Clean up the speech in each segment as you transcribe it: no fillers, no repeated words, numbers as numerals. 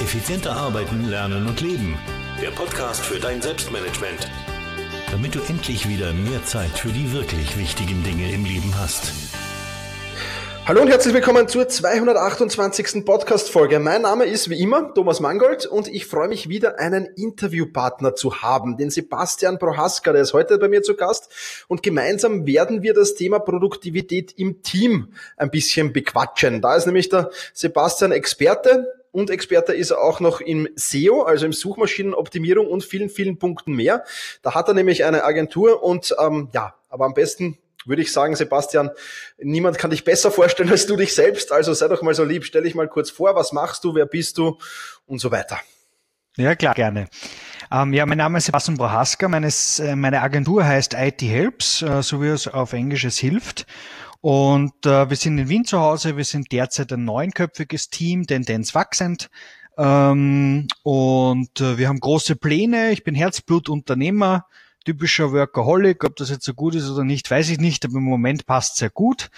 Effizienter arbeiten, lernen und leben. Der Podcast für dein Selbstmanagement. Damit du endlich wieder mehr Zeit für die wirklich wichtigen Dinge im Leben hast. Hallo und herzlich willkommen zur 228. Podcast-Folge. Mein Name ist wie immer Thomas Mangold und ich freue mich wieder, einen Interviewpartner zu haben, den Sebastian Prohaska, der ist heute bei mir zu Gast und gemeinsam werden wir das Thema Produktivität im Team ein bisschen bequatschen. Da ist nämlich der Sebastian Experte. Und Experte ist er auch noch im SEO, also im Suchmaschinenoptimierung und vielen, vielen Punkten mehr. Da hat er nämlich eine Agentur und aber am besten würde ich sagen, Sebastian, niemand kann dich besser vorstellen als du dich selbst. Also sei doch mal so lieb, stell dich mal kurz vor, was machst du, wer bist du und so weiter. Ja, klar, gerne. Mein Name ist Sebastian Prohaska, meine Agentur heißt IT Helps, so wie es auf Englisch es hilft. Und wir sind in Wien zu Hause, wir sind derzeit ein 9-köpfiges Team, Tendenz wachsend. Wir haben große Pläne, ich bin Herzblutunternehmer, typischer Workaholic, ob das jetzt so gut ist oder nicht, weiß ich nicht, aber im Moment passt es sehr gut.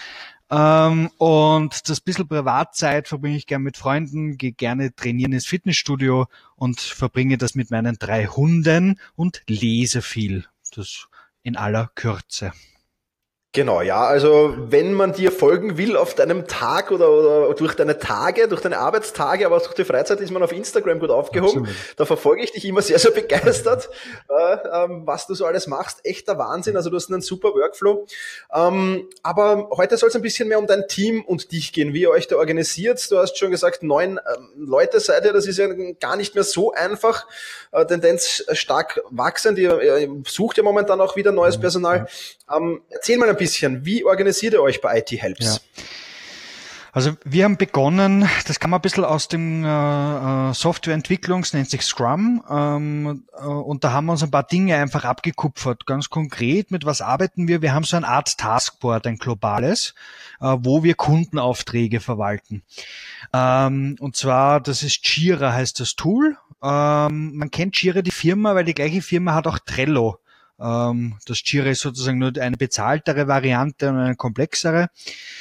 Und das bisschen Privatzeit verbringe ich gerne mit Freunden, gehe gerne trainieren ins Fitnessstudio und verbringe das mit meinen 3 Hunden und lese viel. Das in aller Kürze. Genau, ja, also wenn man dir folgen will auf deinem Tag oder durch deine Tage, durch deine Arbeitstage, aber auch durch die Freizeit ist man auf Instagram gut aufgehoben. Absolut. Da verfolge ich dich immer sehr, sehr begeistert, was du so alles machst. Echter Wahnsinn, also du hast einen super Workflow. Aber heute soll es ein bisschen mehr um dein Team und dich gehen, wie ihr euch da organisiert. Du hast schon gesagt, 9 Leute seid ihr, das ist ja gar nicht mehr so einfach. Tendenz stark wachsend, ihr sucht ja momentan auch wieder neues Personal. Erzähl mal ein bisschen, wie organisiert ihr euch bei IT Helps? Ja. Also wir haben begonnen, das kann man ein bisschen aus dem Softwareentwicklung, es nennt sich Scrum, und da haben wir uns ein paar Dinge einfach abgekupfert. Ganz konkret, mit was arbeiten wir? Wir haben so eine Art Taskboard, ein globales, wo wir Kundenaufträge verwalten. Und zwar, das ist Jira, heißt das Tool. Man kennt Jira, die Firma, weil die gleiche Firma hat auch Trello. Das Jira ist sozusagen nur eine bezahltere Variante und eine komplexere.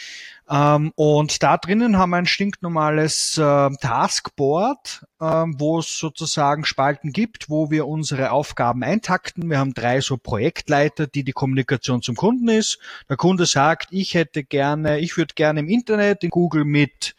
Und da drinnen haben wir ein stinknormales Taskboard, wo es sozusagen Spalten gibt, wo wir unsere Aufgaben eintakten. Wir haben 3 so Projektleiter, die Kommunikation zum Kunden ist. Der Kunde sagt, ich würde gerne im Internet, in Google mit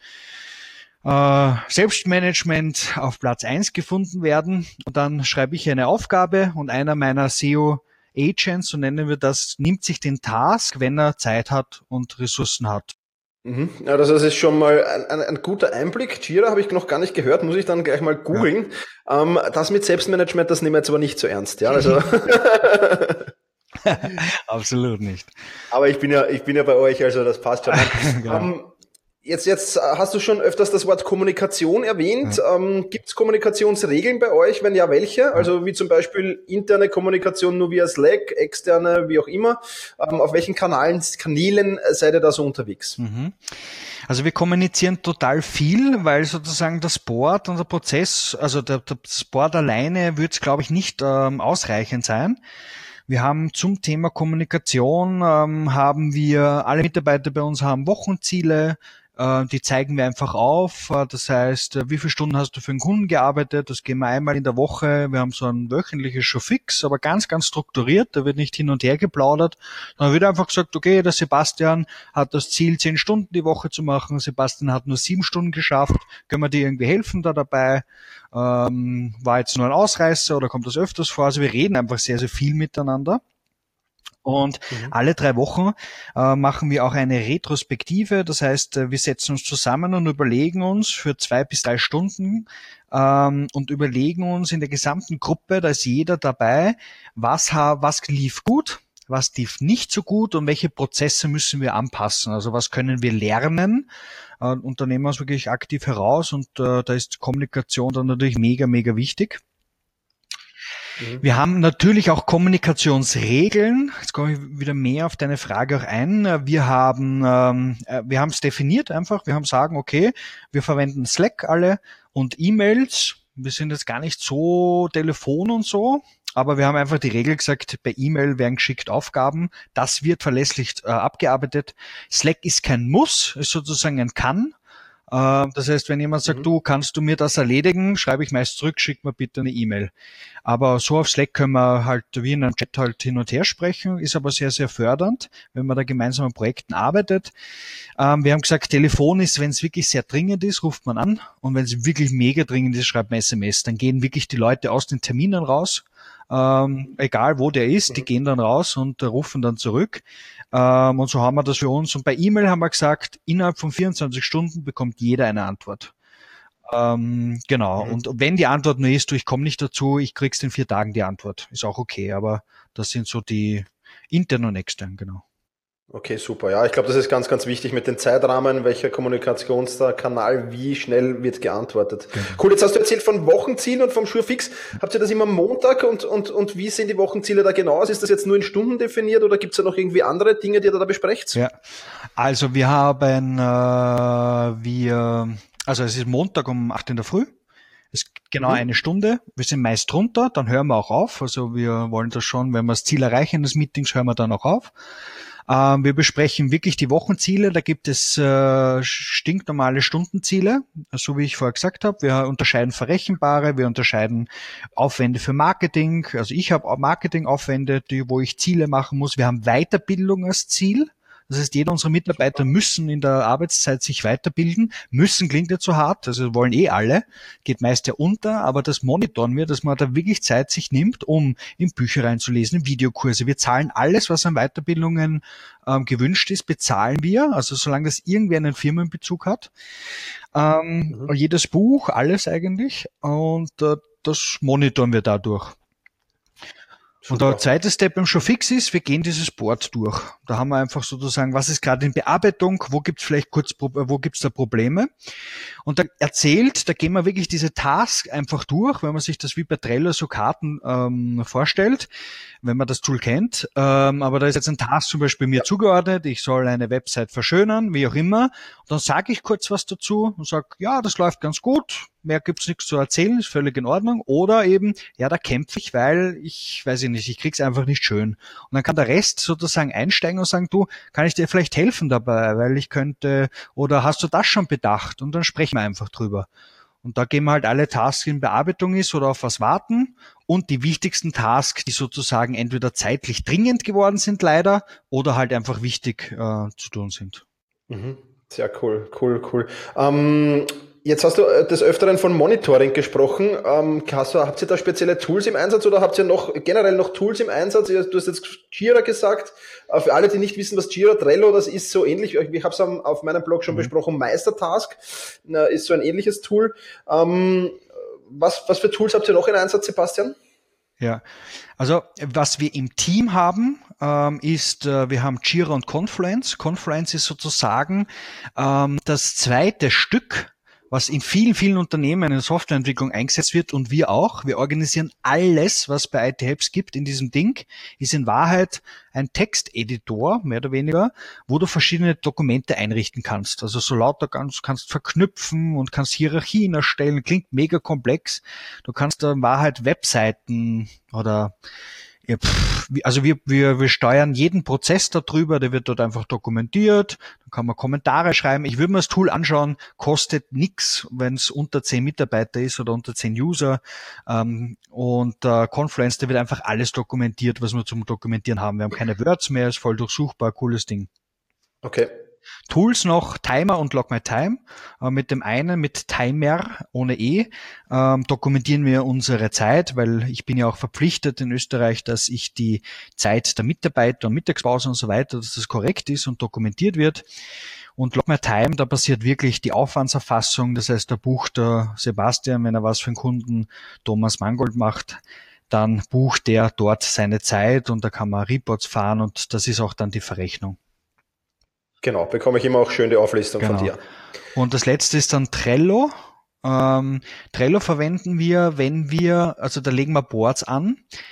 Selbstmanagement auf Platz 1 gefunden werden. Und dann schreibe ich eine Aufgabe und einer meiner SEO-Agents, so nennen wir das, nimmt sich den Task, wenn er Zeit hat und Ressourcen hat. Ja, das ist schon mal ein guter Einblick. Jira habe ich noch gar nicht gehört, muss ich dann gleich mal googeln. Ja. Das mit Selbstmanagement, das nehmen wir jetzt aber nicht so ernst. Ja, also Absolut nicht. Aber ich bin ja bei euch, also das passt schon. Genau. Jetzt hast du schon öfters das Wort Kommunikation erwähnt. Ja. Gibt es Kommunikationsregeln bei euch? Wenn ja, welche? Also wie zum Beispiel interne Kommunikation nur via Slack, externe, wie auch immer. Auf welchen Kanälen seid ihr da so unterwegs? Also wir kommunizieren total viel, weil sozusagen das Board und der Prozess, also das Board alleine wird es, glaube ich, nicht ausreichend sein. Wir haben zum Thema Kommunikation, alle Mitarbeiter bei uns haben Wochenziele, die zeigen wir einfach auf. Das heißt, wie viele Stunden hast du für einen Kunden gearbeitet? Das gehen wir einmal in der Woche. Wir haben so ein wöchentliches schon fix, aber ganz, ganz strukturiert. Da wird nicht hin und her geplaudert. Dann wird einfach gesagt, okay, der Sebastian hat das Ziel, 10 Stunden die Woche zu machen. Sebastian hat nur 7 Stunden geschafft. Können wir dir irgendwie helfen da dabei? War jetzt nur ein Ausreißer oder kommt das öfters vor? Also wir reden einfach sehr, sehr viel miteinander. Und alle 3 Wochen machen wir auch eine Retrospektive. Das heißt, wir setzen uns zusammen und überlegen uns für 2 bis 3 Stunden und überlegen uns in der gesamten Gruppe, da ist jeder dabei, was lief gut, was lief nicht so gut und welche Prozesse müssen wir anpassen. Also was können wir lernen? Und da nehmen wir uns wirklich aktiv heraus und da ist Kommunikation dann natürlich mega, mega wichtig. Wir haben natürlich auch Kommunikationsregeln. Jetzt komme ich wieder mehr auf deine Frage auch ein. Wir haben es definiert einfach. Wir haben sagen, okay, wir verwenden Slack alle und E-Mails. Wir sind jetzt gar nicht so Telefon und so, aber wir haben einfach die Regel gesagt, per E-Mail werden geschickt Aufgaben. Das wird verlässlich abgearbeitet. Slack ist kein Muss, ist sozusagen ein Kann. Das heißt, wenn jemand sagt, du, kannst du mir das erledigen, schreibe ich meist zurück, schick mir bitte eine E-Mail. Aber so auf Slack können wir halt wie in einem Chat halt hin und her sprechen, ist aber sehr, sehr fördernd, wenn man da gemeinsam an Projekten arbeitet. Wir haben gesagt, Telefon ist, wenn es wirklich sehr dringend ist, ruft man an, und wenn es wirklich mega dringend ist, schreibt man SMS. Dann gehen wirklich die Leute aus den Terminen raus, egal wo der ist, die gehen dann raus und rufen dann zurück. Und so haben wir das für uns. Und bei E-Mail haben wir gesagt, innerhalb von 24 Stunden bekommt jeder eine Antwort. Genau. Und wenn die Antwort nur ist, du, ich komme nicht dazu, ich krieg's in 4 Tagen die Antwort. Ist auch okay, aber das sind so die intern und extern, genau. Okay, super. Ja, ich glaube, das ist ganz, ganz wichtig mit den Zeitrahmen, welcher Kommunikationskanal, wie schnell wird geantwortet. Genau. Cool, jetzt hast du erzählt von Wochenzielen und vom Surefix. Habt ihr das immer am Montag und wie sehen die Wochenziele da genau aus? Ist das jetzt nur in Stunden definiert oder gibt es da noch irgendwie andere Dinge, die ihr da besprecht? Ja, also wir haben, also es ist Montag um 8 in der Früh. Es ist genau eine Stunde. Wir sind meist drunter, dann hören wir auch auf. Also wir wollen das schon, wenn wir das Ziel erreichen des Meetings, hören wir dann auch auf. Wir besprechen wirklich die Wochenziele. Da gibt es stinknormale Stundenziele, so wie ich vorher gesagt habe. Wir unterscheiden verrechenbare, wir unterscheiden Aufwände für Marketing. Also ich habe Marketingaufwände, wo ich Ziele machen muss. Wir haben Weiterbildung als Ziel. Das heißt, jeder unserer Mitarbeiter müssen in der Arbeitszeit sich weiterbilden. Müssen klingt ja zu hart, also wollen alle, geht meist ja unter, aber das monitoren wir, dass man da wirklich Zeit sich nimmt, um in Bücher reinzulesen, in Videokurse. Wir zahlen alles, was an Weiterbildungen gewünscht ist, bezahlen wir, also solange das irgendwie einen Firmenbezug hat. Jedes Buch, alles eigentlich, und das monitoren wir dadurch. Und der zweite Step beim Surefix ist, wir gehen dieses Board durch. Da haben wir einfach sozusagen, was ist gerade in Bearbeitung, wo gibt's da Probleme? Und da gehen wir wirklich diese Task einfach durch, wenn man sich das wie bei Trello so Karten vorstellt, wenn man das Tool kennt. Aber da ist jetzt ein Task zum Beispiel mir zugeordnet, ich soll eine Website verschönern, wie auch immer. Und dann sage ich kurz was dazu und sage, ja, das läuft ganz gut. Mehr gibt's nichts zu erzählen, ist völlig in Ordnung. Oder eben, ja, da kämpfe ich, weil ich krieg's einfach nicht schön. Und dann kann der Rest sozusagen einsteigen und sagen, du, kann ich dir vielleicht helfen dabei, weil ich könnte, oder hast du das schon bedacht? Und dann sprechen wir einfach drüber. Und da gehen wir halt alle Tasks, die in Bearbeitung ist oder auf was warten, und die wichtigsten Tasks, die sozusagen entweder zeitlich dringend geworden sind leider oder halt einfach wichtig zu tun sind. Sehr cool. Jetzt hast du des Öfteren von Monitoring gesprochen. Habt ihr da spezielle Tools im Einsatz oder habt ihr generell noch Tools im Einsatz? Du hast jetzt Jira gesagt. Für alle, die nicht wissen, was Jira, Trello, das ist so ähnlich. Ich habe es auf meinem Blog schon besprochen. Meistertask ist so ein ähnliches Tool. Was für Tools habt ihr noch in Einsatz, Sebastian? Ja, also was wir im Team haben, ist, wir haben Jira und Confluence. Confluence ist sozusagen das zweite Stück, was in vielen, vielen Unternehmen in der Softwareentwicklung eingesetzt wird, und wir auch. Wir organisieren alles, was bei IT-Helps gibt in diesem Ding, ist in Wahrheit ein Texteditor, mehr oder weniger, wo du verschiedene Dokumente einrichten kannst. Also so lauter kannst verknüpfen und kannst Hierarchien erstellen, klingt mega komplex. Du kannst da in Wahrheit Webseiten oder also wir steuern jeden Prozess darüber, der wird dort einfach dokumentiert, da kann man Kommentare schreiben. Ich würde mir das Tool anschauen, kostet nichts, wenn es unter 10 Mitarbeiter ist oder unter 10 User. Und Confluence, da wird einfach alles dokumentiert, was wir zum Dokumentieren haben. Wir haben keine Words mehr, ist voll durchsuchbar, cooles Ding. Okay. Tools noch Timer und Log My Time. Mit dem einen, mit Timer ohne E, dokumentieren wir unsere Zeit, weil ich bin ja auch verpflichtet in Österreich, dass ich die Zeit der Mitarbeiter und Mittagspause und so weiter, dass das korrekt ist und dokumentiert wird. Und Log My Time, da passiert wirklich die Aufwandserfassung. Das heißt, da bucht der Sebastian, wenn er was für den Kunden Thomas Mangold macht, dann bucht der dort seine Zeit und da kann man Reports fahren und das ist auch dann die Verrechnung. Genau, bekomme ich immer auch schön die Auflistung von dir. Und das letzte ist dann Trello. Trello verwenden wir, also da legen wir Boards an.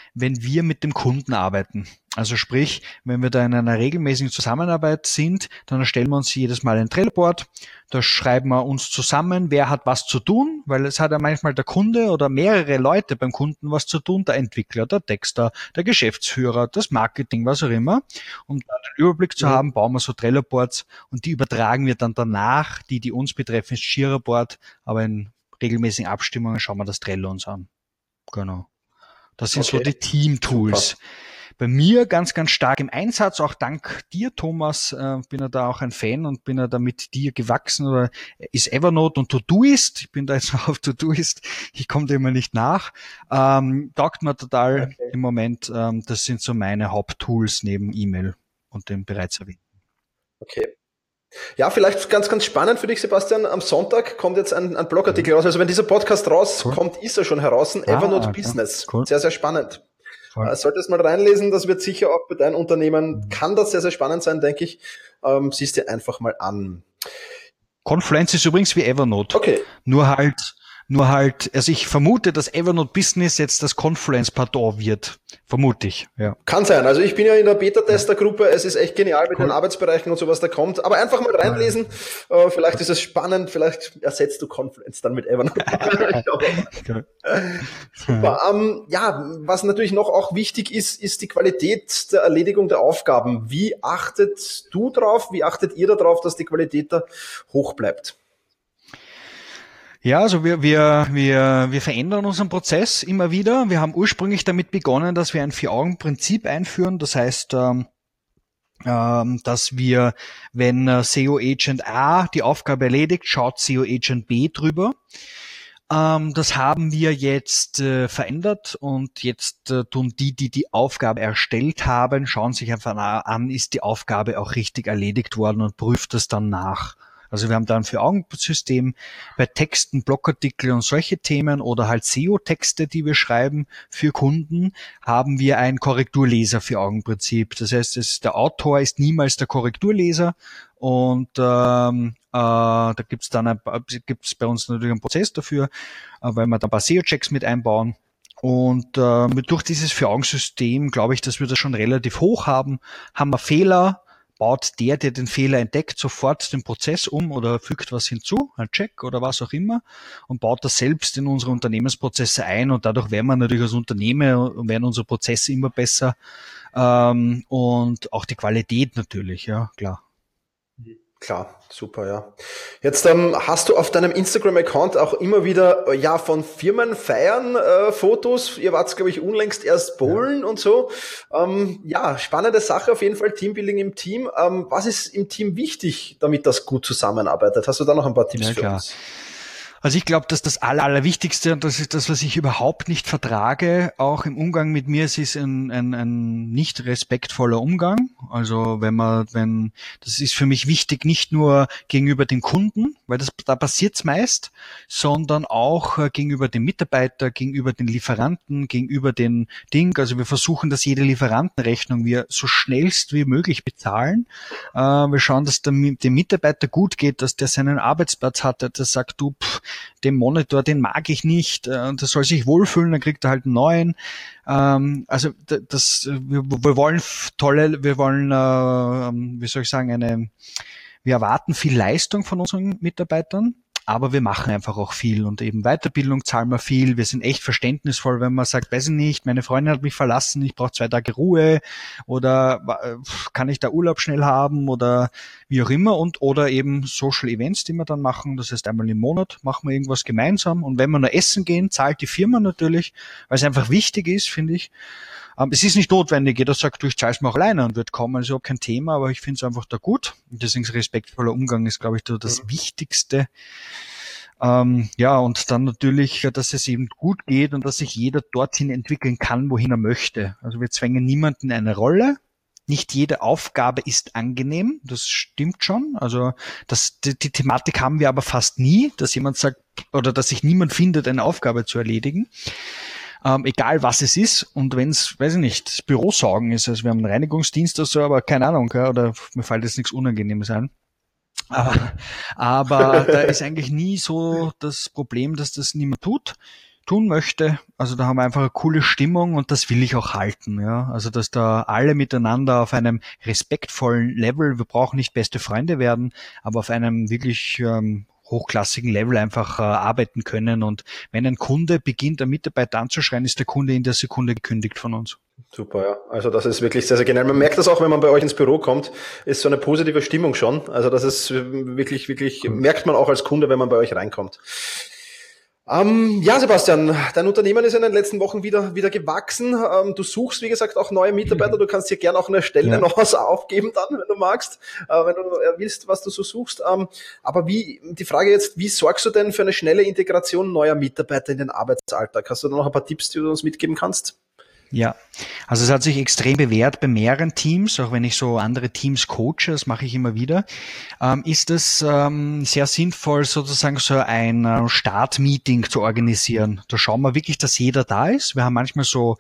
wenn wir mit dem Kunden arbeiten. Also sprich, wenn wir da in einer regelmäßigen Zusammenarbeit sind, dann erstellen wir uns jedes Mal ein Trello-Board, da schreiben wir uns zusammen, wer hat was zu tun, weil es hat ja manchmal der Kunde oder mehrere Leute beim Kunden was zu tun, der Entwickler, der Texter, der Geschäftsführer, das Marketing, was auch immer. Um da den Überblick zu haben, bauen wir so Trello-Boards und die übertragen wir dann danach, die uns betreffen, ins Jira-Board, aber in regelmäßigen Abstimmungen schauen wir das Trello uns an. Genau. Das sind so die Team-Tools. Super. Bei mir ganz, ganz stark im Einsatz, auch dank dir, Thomas, bin ja da auch ein Fan und bin ja da mit dir gewachsen, oder ist Evernote und Todoist. Ich bin da jetzt noch auf Todoist, ich komme dem immer nicht nach. Taugt mir total im Moment. Das sind so meine Haupttools neben E-Mail und dem bereits erwähnten. Okay. Ja, vielleicht ganz, ganz spannend für dich, Sebastian. Am Sonntag kommt jetzt ein Blogartikel raus. Also wenn dieser Podcast rauskommt, ist er schon heraus. Evernote Business. Cool. Sehr, sehr spannend. Solltest mal reinlesen, das wird sicher auch bei deinem Unternehmen, kann das sehr, sehr spannend sein, denke ich. Siehst dir einfach mal an. Confluence ist übrigens wie Evernote. Okay. Nur halt, also ich vermute, dass Evernote Business jetzt das Confluence-Pardon wird. Vermute ich, ja. Kann sein. Also ich bin ja in der Beta-Tester-Gruppe. Es ist echt genial mit den Arbeitsbereichen und so, was da kommt. Aber einfach mal reinlesen. Vielleicht ist es spannend. Vielleicht ersetzt du Confluence dann mit Evernote. Super. Was natürlich noch auch wichtig ist die Qualität der Erledigung der Aufgaben. Wie achtet du drauf? Wie achtet ihr darauf, dass die Qualität da hoch bleibt? Ja, also wir verändern unseren Prozess immer wieder. Wir haben ursprünglich damit begonnen, dass wir ein 4-Augen-Prinzip einführen. Das heißt, dass wir, wenn SEO Agent A die Aufgabe erledigt, schaut SEO Agent B drüber. Das haben wir jetzt verändert und jetzt tun die Aufgabe erstellt haben, schauen sich einfach an, ist die Aufgabe auch richtig erledigt worden und prüft das dann nach. Also wir haben da ein 4-Augen-System bei Texten, Blogartikel und solche Themen oder halt SEO-Texte, die wir schreiben für Kunden, haben wir ein Korrekturleser 4-Augen-Prinzip. Das heißt, der Autor ist niemals der Korrekturleser und da gibt's bei uns natürlich einen Prozess dafür, weil wir da ein paar SEO-Checks mit einbauen. Und durch dieses 4-Augen-System glaube ich, dass wir das schon relativ hoch haben. Haben wir Fehler, baut der den Fehler entdeckt, sofort den Prozess um oder fügt was hinzu, ein Check oder was auch immer, und baut das selbst in unsere Unternehmensprozesse ein, und dadurch werden wir natürlich als Unternehmen und werden unsere Prozesse immer besser und auch die Qualität natürlich, ja, klar. Klar, super, ja. Jetzt hast du auf deinem Instagram-Account auch immer wieder von Firmen feiern Fotos. Ihr wart, glaube ich, unlängst erst bowlen und so. Spannende Sache auf jeden Fall, Teambuilding im Team. Was ist im Team wichtig, damit das gut zusammenarbeitet? Hast du da noch ein paar Tipps für uns? Also ich glaube, dass das Allerwichtigste, und das ist das, was ich überhaupt nicht vertrage, auch im Umgang mit mir, es ist ein nicht respektvoller Umgang. Also das ist für mich wichtig, nicht nur gegenüber dem Kunden, weil da passiert's meist, sondern auch gegenüber dem Mitarbeiter, gegenüber den Lieferanten, gegenüber den Also wir versuchen, dass jede Lieferantenrechnung wir so schnellst wie möglich bezahlen. Wir schauen, dass dem Mitarbeiter gut geht, dass der seinen Arbeitsplatz hat, der sagt, den Monitor, den mag ich nicht, der soll sich wohlfühlen, dann kriegt er halt einen neuen. Wir erwarten viel Leistung von unseren Mitarbeitern, aber wir machen einfach auch viel, und eben Weiterbildung zahlen wir viel. Wir sind echt verständnisvoll, wenn man sagt, weiß ich nicht, meine Freundin hat mich verlassen, ich brauche 2 Tage Ruhe, oder kann ich da Urlaub schnell haben oder wie auch immer, oder eben Social Events, die wir dann machen. Das heißt, einmal im Monat machen wir irgendwas gemeinsam, und wenn wir nur essen gehen, zahlt die Firma natürlich, weil es einfach wichtig ist, finde ich. Es ist nicht notwendig, jeder sagt, ich zahle es mir auch alleine und wird kommen, also kein Thema, aber ich finde es einfach da gut. Und deswegen respektvoller Umgang ist, glaube ich, das Wichtigste. Und dann natürlich, dass es eben gut geht und dass sich jeder dorthin entwickeln kann, wohin er möchte. Also wir zwängen niemanden in eine Rolle. Nicht jede Aufgabe ist angenehm, das stimmt schon. Also die Thematik haben wir aber fast nie, dass jemand sagt, oder dass sich niemand findet, eine Aufgabe zu erledigen. Egal was es ist, und wenn es, weiß ich nicht, das Bürosaugen ist, also wir haben einen Reinigungsdienst oder so, aber keine Ahnung, oder mir fällt jetzt nichts Unangenehmes ein. Aber da ist eigentlich nie so das Problem, dass das niemand tut. tun möchte. Also da haben wir einfach eine coole Stimmung und das will ich auch halten. Ja, also dass da alle miteinander auf einem respektvollen Level, wir brauchen nicht beste Freunde werden, aber auf einem wirklich hochklassigen Level einfach arbeiten können. Und wenn ein Kunde beginnt, einen Mitarbeiter anzuschreien, ist der Kunde in der Sekunde gekündigt von uns. Super, ja. Also das ist wirklich sehr, sehr genial. Man merkt das auch, wenn man bei euch ins Büro kommt, ist so eine positive Stimmung schon. Also das ist wirklich, wirklich, merkt man auch als Kunde, wenn man bei euch reinkommt. Ja, Sebastian, dein Unternehmen ist in den letzten Wochen wieder gewachsen. Du suchst, wie gesagt, auch neue Mitarbeiter. Du kannst dir gerne auch eine Stelle noch was aufgeben dann, wenn du magst, wenn du willst, was du so suchst. Aber die Frage jetzt, wie sorgst du denn für eine schnelle Integration neuer Mitarbeiter in den Arbeitsalltag? Hast du da noch ein paar Tipps, die du uns mitgeben kannst? Ja, also es hat sich extrem bewährt bei mehreren Teams, auch wenn ich so andere Teams coache, das mache ich immer wieder, ist es sehr sinnvoll, sozusagen so ein Startmeeting zu organisieren. Da schauen wir wirklich, dass jeder da ist. Wir haben manchmal so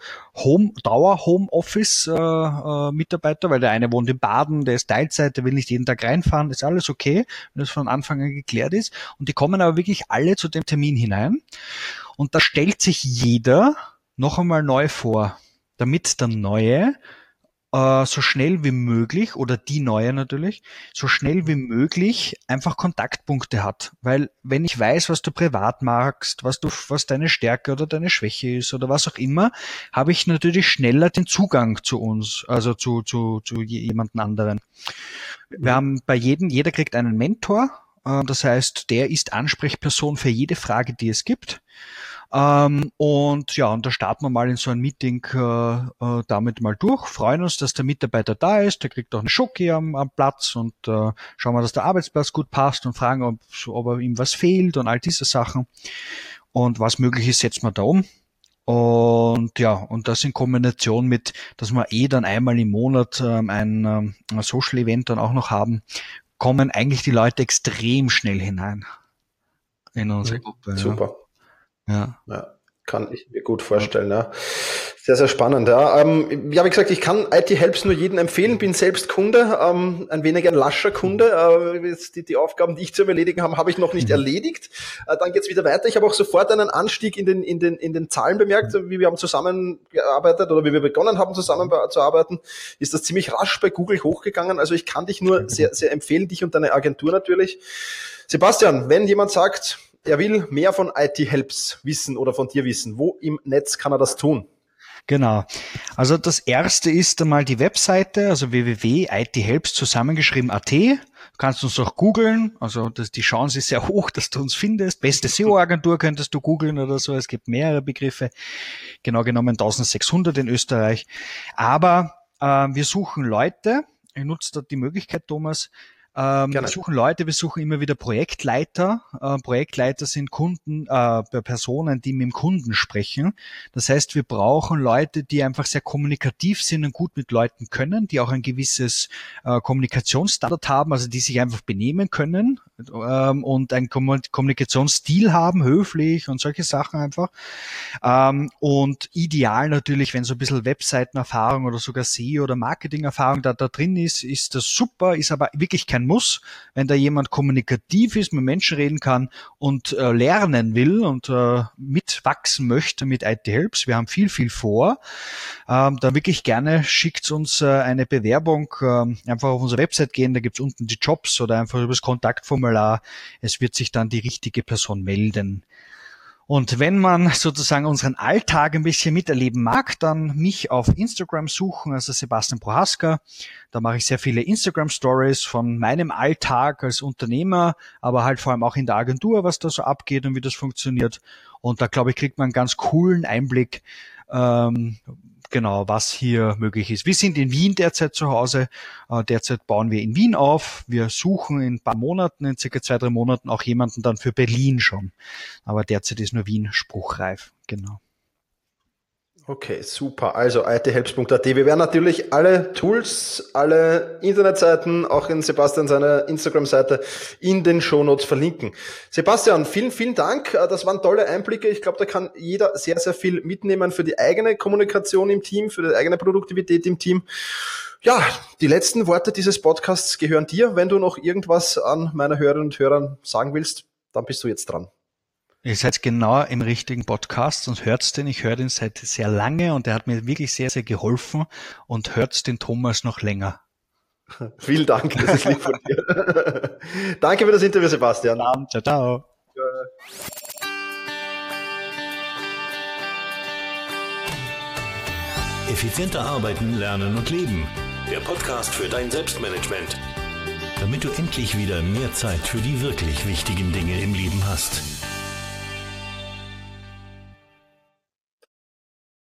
Dauer-Homeoffice-Mitarbeiter, weil der eine wohnt in Baden, der ist Teilzeit, der will nicht jeden Tag reinfahren, ist alles okay, wenn das von Anfang an geklärt ist. Und die kommen aber wirklich alle zu dem Termin hinein. Und da stellt sich jeder noch einmal neu vor, damit der Neue so schnell wie möglich, oder die Neue natürlich, so schnell wie möglich einfach Kontaktpunkte hat. Weil wenn ich weiß, was du privat magst, was deine Stärke oder deine Schwäche ist oder was auch immer, habe ich natürlich schneller den Zugang zu uns, also zu jemandem anderen. Wir haben jeder kriegt einen Mentor, das heißt, der ist Ansprechperson für jede Frage, die es gibt. Und da starten wir mal in so ein Meeting damit mal durch, freuen uns, dass der Mitarbeiter da ist, der kriegt auch eine Schoki am Platz und schauen wir, dass der Arbeitsplatz gut passt und fragen, ob ihm was fehlt und all diese Sachen. Und was möglich ist, setzen wir da um. Und das in Kombination mit, dass wir dann einmal im Monat ein Social Event dann auch noch haben, kommen eigentlich die Leute extrem schnell hinein in unsere Gruppe. Super. Ja. Kann ich mir gut vorstellen, ja. Sehr, sehr spannend, ja. Wie gesagt, ich kann IT Helps nur jedem empfehlen, bin selbst Kunde, ein wenig ein lascher Kunde. Die Aufgaben, die ich zu erledigen habe ich noch nicht erledigt. Dann geht's wieder weiter. Ich habe auch sofort einen Anstieg in den Zahlen bemerkt, wie wir haben zusammengearbeitet oder wie wir begonnen haben zusammenzuarbeiten, ist das ziemlich rasch bei Google hochgegangen. Also ich kann dich nur sehr, sehr empfehlen, dich und deine Agentur natürlich. Sebastian, wenn jemand sagt, er will mehr von IT Helps wissen oder von dir wissen, wo im Netz kann er das tun? Genau. Also das erste ist einmal die Webseite, also www.ithelps zusammengeschrieben.at. Du kannst uns auch googeln, also die Chance ist sehr hoch, dass du uns findest. Beste SEO-Agentur könntest du googeln oder so, es gibt mehrere Begriffe, genau genommen 1600 in Österreich. Aber wir suchen Leute, ich nutze da die Möglichkeit, Thomas, wir suchen immer wieder Projektleiter. Projektleiter sind Personen, die mit dem Kunden sprechen. Das heißt, wir brauchen Leute, die einfach sehr kommunikativ sind und gut mit Leuten können, die auch ein gewisses Kommunikationsstandard haben, also die sich einfach benehmen können und einen Kommunikationsstil haben, höflich und solche Sachen einfach. Und ideal natürlich, wenn so ein bisschen Webseitenerfahrung oder sogar SEO oder Marketingerfahrung da drin ist das super, ist aber wirklich kein Muss. Wenn da jemand kommunikativ ist, mit Menschen reden kann und lernen will und mitwachsen möchte mit IT Helps, wir haben viel vor, dann wirklich gerne schickt uns eine Bewerbung, einfach auf unsere Website gehen, da gibt's unten die Jobs oder einfach über das Kontaktformular. Es wird sich dann die richtige Person melden. Und wenn man sozusagen unseren Alltag ein bisschen miterleben mag, dann mich auf Instagram suchen, also Sebastian Prohaska. Da mache ich sehr viele Instagram-Stories von meinem Alltag als Unternehmer, aber halt vor allem auch in der Agentur, was da so abgeht und wie das funktioniert. Und da, glaube ich, kriegt man einen ganz coolen Einblick, was hier möglich ist. Wir sind in Wien derzeit zu Hause. Derzeit bauen wir in Wien auf. Wir suchen in ein paar Monaten, in circa 2-3 Monaten auch jemanden dann für Berlin schon. Aber derzeit ist nur Wien spruchreif. Genau. Okay, super. Also ithelps.at. Wir werden natürlich alle Tools, alle Internetseiten, auch in Sebastian seiner Instagram-Seite in den Shownotes verlinken. Sebastian, vielen, vielen Dank. Das waren tolle Einblicke. Ich glaube, da kann jeder sehr, sehr viel mitnehmen für die eigene Kommunikation im Team, für die eigene Produktivität im Team. Ja, die letzten Worte dieses Podcasts gehören dir. Wenn du noch irgendwas an meine Hörerinnen und Hörern sagen willst, dann bist du jetzt dran. Ihr seid genau im richtigen Podcast und hört den. Ich höre den seit sehr lange und der hat mir wirklich sehr, sehr geholfen und hört den Thomas noch länger. Vielen Dank, das ist lieb von dir. Danke für das Interview, Sebastian. Ciao, ciao. Effizienter arbeiten, lernen und leben. Der Podcast für dein Selbstmanagement. Damit du endlich wieder mehr Zeit für die wirklich wichtigen Dinge im Leben hast.